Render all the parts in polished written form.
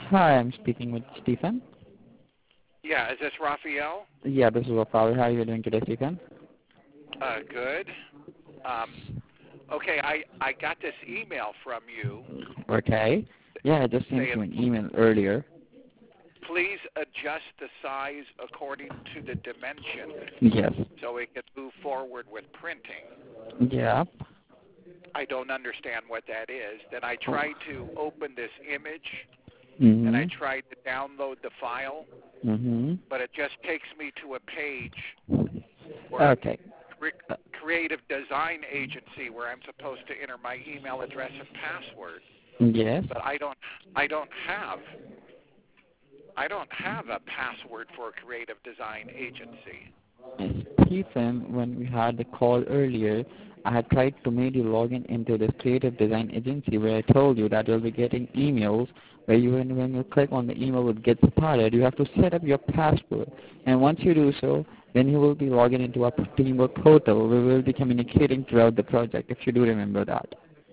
Hi, I'm speaking with Stephen. Yeah, is this Raphael? Yeah, this is Rafael. How are you doing today, Stephen? Good. Um, okay, I got this email from you Okay. Yeah, I just sent saying, you an email earlier. please adjust the size according to the dimension Yes. so we can move forward with printing. Yeah. I don't understand what that is. Then I tried to open this image and I Mm-hmm. tried to download the file, Mm-hmm. but it just takes me to a page where Okay. Creative Design Agency where I'm supposed to enter my email address and password. Yes. But I don't have I don't have a password for a creative design agency. Stephen, when we had the call earlier, I had tried to make you log in into this creative design agency where I told you that you'll be getting emails where when you click on the email it gets started, you have to set up your password. And once you do so, then you will be logging into our Teamwork portal. We will be communicating throughout the project, if you do remember that.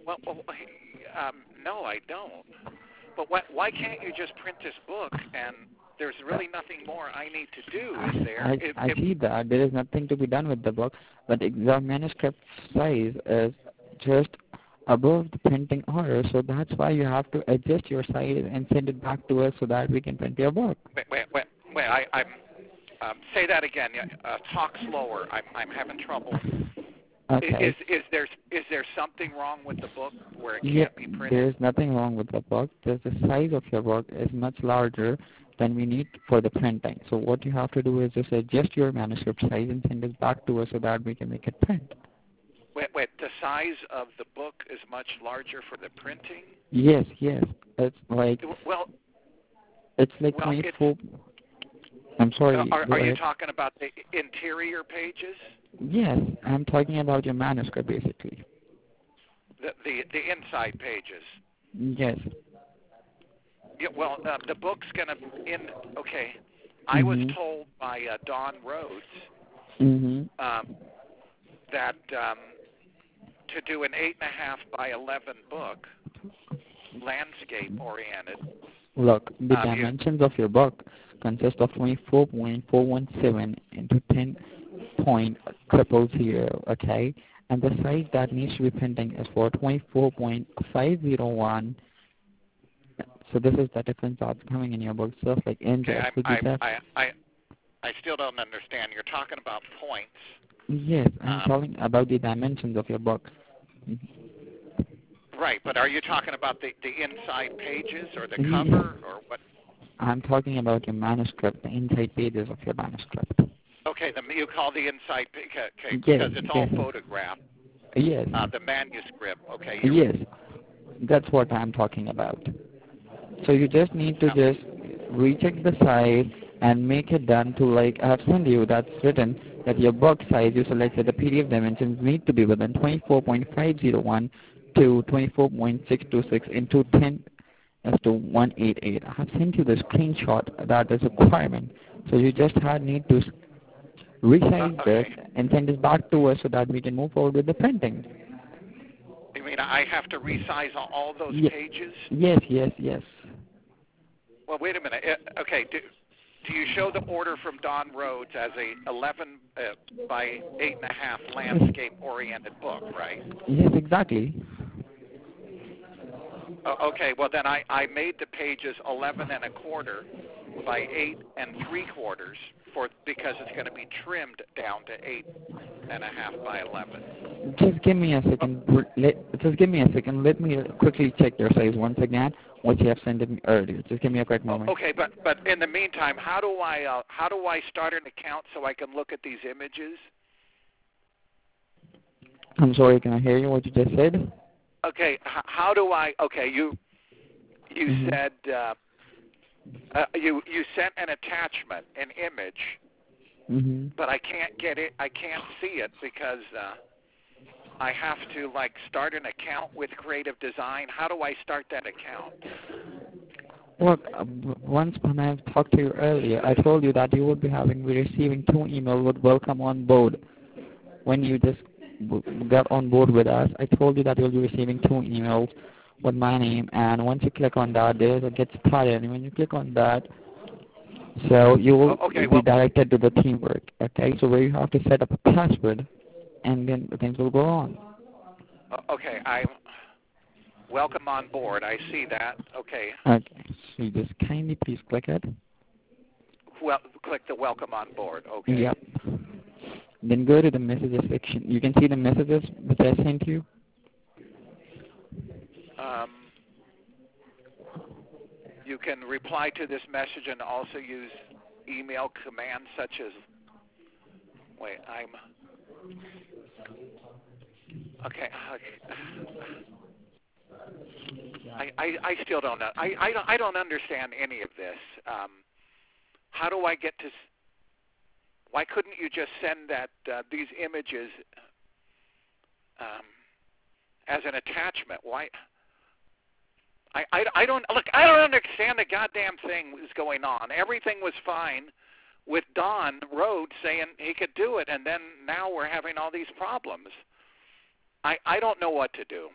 No, I don't. But why can't you just print this book and there's really nothing more I need to do, is there? I see that there is nothing to be done with the book, but the manuscript size is just above the printing order, so that's why you have to adjust your size and send it back to us so that we can print your book. Wait, I'm say that again. Talk slower. I'm having trouble. Okay. Is there something wrong with the book where it Yeah, can't be printed? there's nothing wrong with the book. Just the size of your book is much larger than we need for the printing. So what you have to do is just adjust your manuscript size and send it back to us so that we can make it print. Wait, the size of the book is much larger for the printing? Yes, yes. It's like Well, it's like it's 24. I'm sorry. Go are you ahead. talking about the interior pages? Yes, I'm talking about your manuscript basically. The inside pages. Yes. Yeah, well, the book's gonna in. Okay, I was Mhm. told by Don Rhodes Mhm. um, that to do an 8.5 by 11 book, landscape oriented. Look, the You dimensions of your book consist of 24.417 into 10 point triples here, okay? And the size that needs to be printing is for 24.501. So this is the difference that's coming in your book. Just like okay? NJS, could you just? I still don't understand. You're talking about points. Yes, I'm Um, talking about the dimensions of your book. right, but are you talking about the inside pages or the Yes. cover or what? I'm talking about your manuscript, the inside pages of your manuscript. Okay, you call the inside okay Yes, because it's all yes, photographed. yes, The manuscript. Okay, yes. That's what I'm talking about. So you just need to uh, just recheck the size and make it done to like I have sent you that's written that your book size you selected the PDF dimensions need to be within 24.501 to 24.626 into 10 as to 188. I have sent you the screenshot that is a requirement. So you just need to resize this okay. and send it back to us so that we can move forward with the printing. You mean I have to resize all those Ye- pages? yes, yes, yes. Well, wait a minute. Okay, do you show the order from Don Rhodes as a 11 by 8.5 landscape-oriented book, right? Yes, exactly. Okay, well then I made the pages 11 and a quarter by 8 and 3/4 for because it's going to be trimmed down to 8.5 by 11. Just give me a second. Just give me a second. Let me quickly check your size once again, what you have sent me earlier. Just give me a quick moment. Okay, but in the meantime, how do I start an account so I can look at these images? I'm sorry, can I hear you what you just said? Okay, how do I? Okay, you Mm-hmm. said you sent an attachment, an image, Mm-hmm. but I can't get it. I can't see it because I have to like start an account with Creative Design. How do I start that account? Look, once when I talked to you earlier, I told you that you would be receiving 2 emails with welcome on board. When you just got on board with us, I told you that you'll be receiving 2 emails. with my name, and once you click on that, there's a get started, and when you click on that, so you will be directed to the teamwork, okay? So where you have to set up a password, and then the things will go on. Okay, I'm welcome on board. I see that. Okay. Okay, so you just kindly please click it. Well, click the welcome on board. Okay. Yep. Then go to the messages section. You can see the messages which I sent you. You can reply to this message and also use email commands such as, okay. I still don't know. I don't understand any of this. How do I get to? Why couldn't you just send that these images as an attachment? Why? I don't look. I don't understand the goddamn thing was going on. Everything was fine with Don Rhodes saying he could do it, and then now we're having all these problems. I don't know what to do.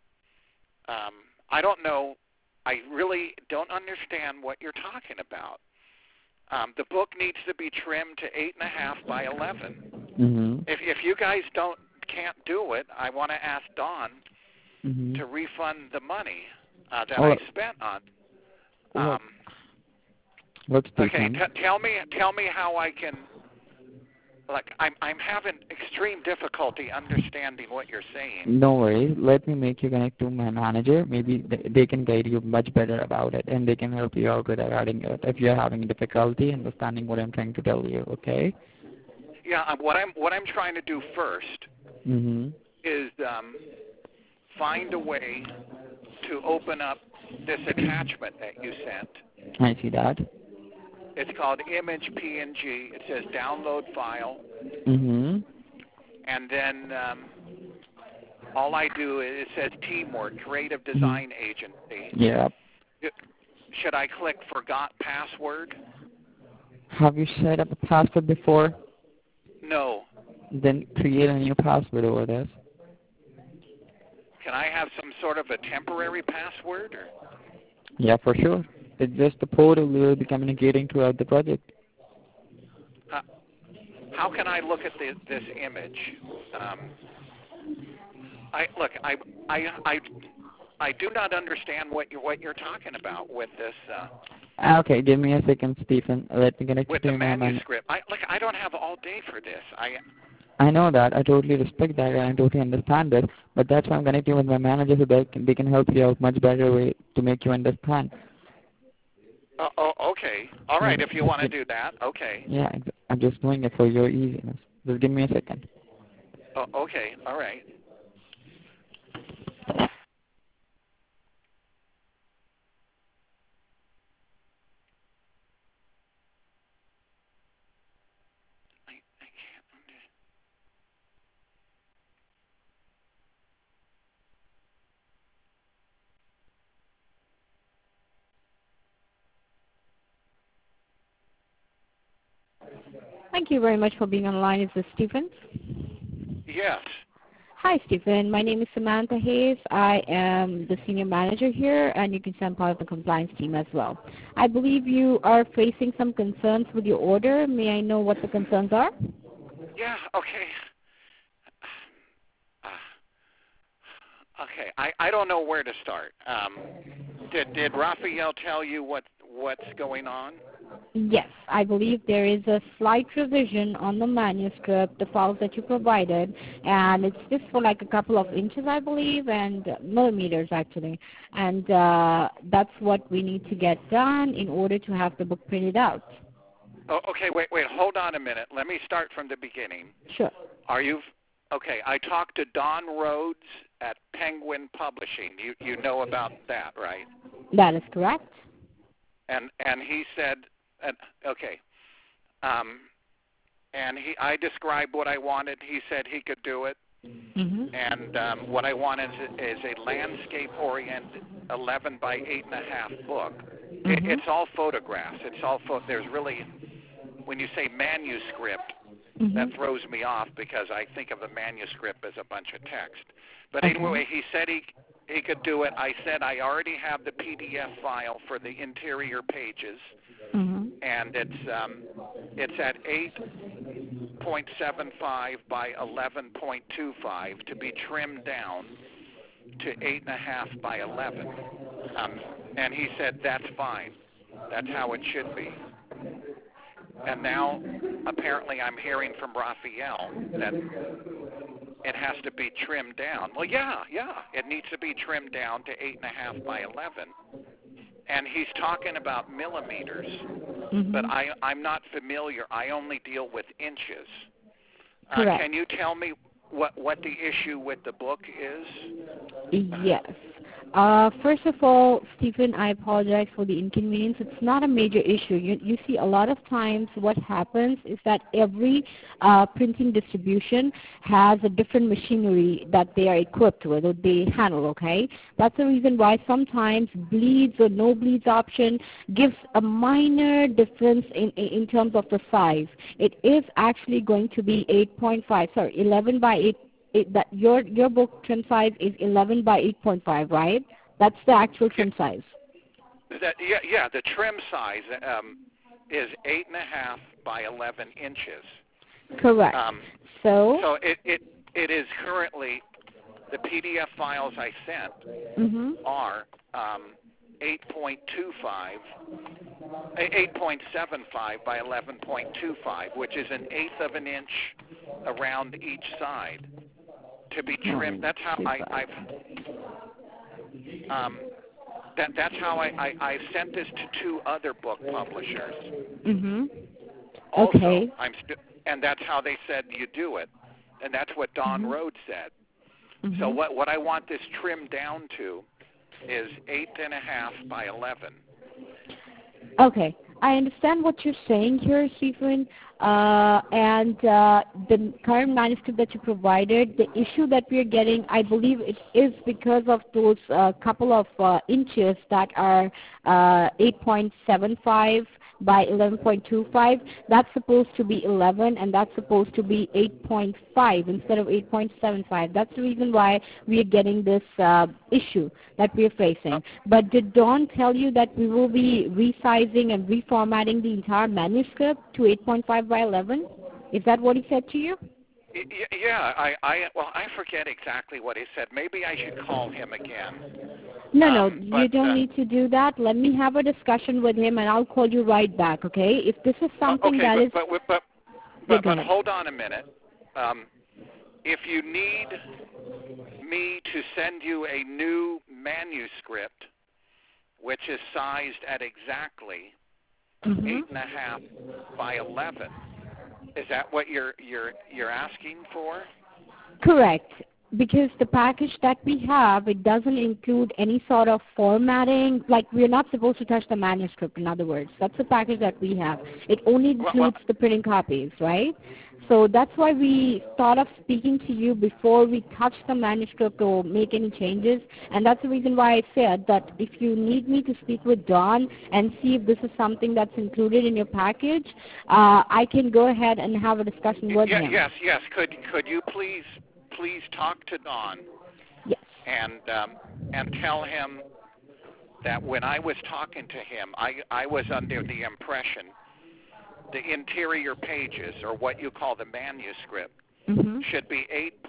I don't know. I really don't understand what you're talking about. The book needs to be trimmed to 8.5 by 11. Mm-hmm. If you guys can't do it, I want to ask Don to refund the money that I spent on. Okay, tell me how I can. Like I'm having extreme difficulty understanding what you're saying. No worries. Let me make you connect to my manager. Maybe they can guide you much better about it, and they can help you out regarding it if you're having difficulty understanding what I'm trying to tell you. Okay? Yeah. What I'm trying to do first is find a way to open up this attachment that you sent. I see that. It's called Image PNG. It says download file. And then all I do is it says teamwork, creative design agency. Yeah. Should I click forgot password? Have you set up a password before? No. Then create a new password over this. Can I have some sort of a temporary password? Or? Yeah, for sure. It's just the portal we will be communicating throughout the project. How can I look at this image? I do not understand what you're talking about with this. Okay, give me a second, Stephen. Let me connect with to the my manuscript. I don't have all day for this. I know that. I totally respect that, and I totally understand it. But that's why I'm connecting with my manager so that they can help you out much better way to make you understand. Okay. All right, if you want to do that, okay. Yeah, I'm just doing it for your easiness. Just give me a second. Okay, all right. Thank you very much for being online. Is this Stephen? Yes. Hi, Stephen. My name is Samantha Hayes. I am the senior manager here, and you can say I'm part of the compliance team as well. I believe you are facing some concerns with your order. May I know what the concerns are? Yeah, okay. Okay, I don't know where to start. Did Raphael tell you what's going on? Yes, I believe there is a slight revision on the manuscript, the files that you provided, and it's just for like a couple of inches, I believe, and millimeters actually. And that's what we need to get done in order to have the book printed out. Oh, okay, wait, hold on a minute. Let me start from the beginning. Sure. Okay, I talked to Don Rhodes at Penguin Publishing. You know about that, right? That is correct. And he said, okay. And I described what I wanted. He said he could do it. And what I want is a landscape-oriented 11 by 8.5 book. It's all photographs. It's all there's really, when you say manuscript, that throws me off because I think of a manuscript as a bunch of text. But anyway, he said he could do it. I said I already have the PDF file for the interior pages, and it's at 8.75 by 11.25 to be trimmed down to 8.5 by 11. And he said that's fine. That's how it should be. And now, apparently, I'm hearing from Raphael that it has to be trimmed down. Well, yeah, it needs to be trimmed down to 8.5 by 11. And he's talking about millimeters, but I'm not familiar. I only deal with inches. Correct. Can you tell me what the issue with the book is? Yes. First of all, Stephen, I apologize for the inconvenience. It's not a major issue. You see, a lot of times what happens is that every printing distribution has a different machinery that they are equipped with or they handle, okay? That's the reason why sometimes bleeds or no bleeds option gives a minor difference in terms of the size. It is actually going to be 11 by 8. That your book trim size is 11 by 8.5, right? That's the actual trim size. The trim size is 8.5 by 11 inches. Correct. So it is currently, the PDF files I sent are 8.75 by 11.25, which is an eighth of an inch around each side to be trimmed. That's how that's how I sent this to 2 other book publishers. Okay. And that's how they said you do it, and that's what Don Rhodes said. So what I want this trimmed down to is 8.5 by 11. Okay. I understand what you're saying here, Stephen, and the current manuscript that you provided, the issue that we're getting, I believe it is because of those couple of inches that are 8.75 by 11.25. That's supposed to be 11, and that's supposed to be 8.5 instead of 8.75. That's the reason why we are getting this issue that we're facing. But did Don tell you that we will be resizing and reformatting the entire manuscript to 8.5 by 11? Is that what he said to you? Yeah, I forget exactly what he said. Maybe I should call him again. No, you don't need to do that. Let me have a discussion with him, and I'll call you right back, okay? If this is something but hold on a minute. If you need me to send you a new manuscript, which is sized at exactly 8.5 by 11, is that what you're asking for? Correct. Because the package that we have, it doesn't include any sort of formatting. Like, we're not supposed to touch the manuscript, in other words. That's the package that we have. It only includes the printing copies, right? So that's why we thought of speaking to you before we touch the manuscript or make any changes. And that's the reason why I said that if you need me to speak with Don and see if this is something that's included in your package, I can go ahead and have a discussion with him. Yes. Could you please talk to Don? Yes. And tell him that when I was talking to him, I was under the impression the interior pages, or what you call the manuscript, should be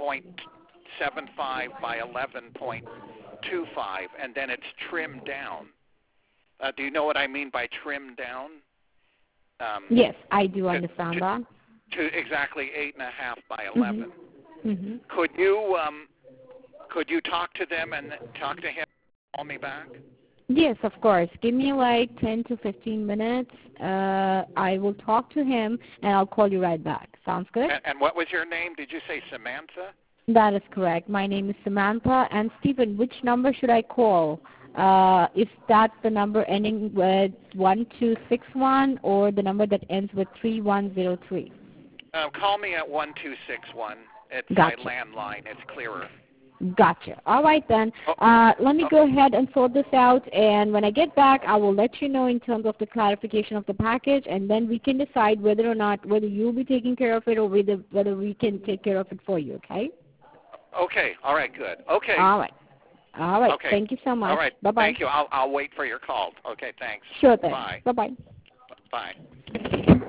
8.75 by 11.25, and then it's trimmed down. Do you know what I mean by trimmed down? Yes, I do understand that. To exactly 8.5 by 11. Could you talk to them and talk to him and call me back? Yes, of course. Give me like 10 to 15 minutes. I will talk to him, and I'll call you right back. Sounds good? And what was your name? Did you say Samantha? That is correct. My name is Samantha. And, Stephen, which number should I call? Is that the number ending with 1261 or the number that ends with 3103? Call me at 1261. It's Gotcha. my landline. It's clearer. Gotcha. All right, then. Let me go ahead and sort this out, and when I get back, I will let you know in terms of the clarification of the package, and then we can decide whether you'll be taking care of it or whether we can take care of it for you, okay? Okay. All right, good. Okay. All right. All right. Okay. Thank you so much. All right. Bye-bye. Thank you. I'll wait for your call. Okay, thanks. Sure thing. Bye. Bye-bye. Bye.